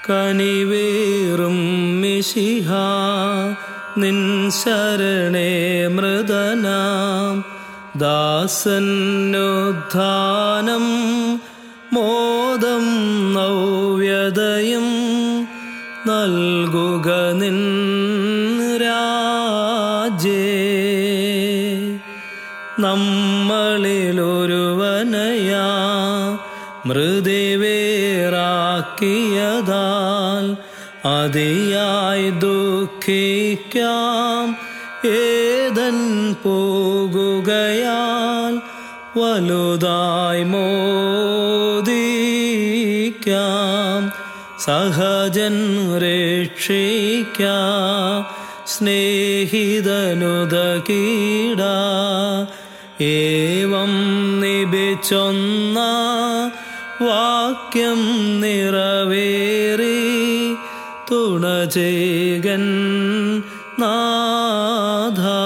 കനിവേറും മിശിഹാ നിൻ ശരണേ മൃദനാം ദാസനുദ്ധാനം മോദം നവ്യതയും നൽകുക നിൻ രാജ്യേ. നമ്മളിലൊരുവനയാ മൃതിവേറാക്കിയതാൽ അതിയായി ദുഃഖിക്കാം. ഏതൻ പോകുകയാൽ വലുതായി മോദിക്കാം. സഹജൻ രക്ഷിക്കാം സ്നേഹിതനുദകീട. ഏവം നിബിച്ചൊന്ന വാക്യം നിറവേറി തുണചേകൻ നാഥ.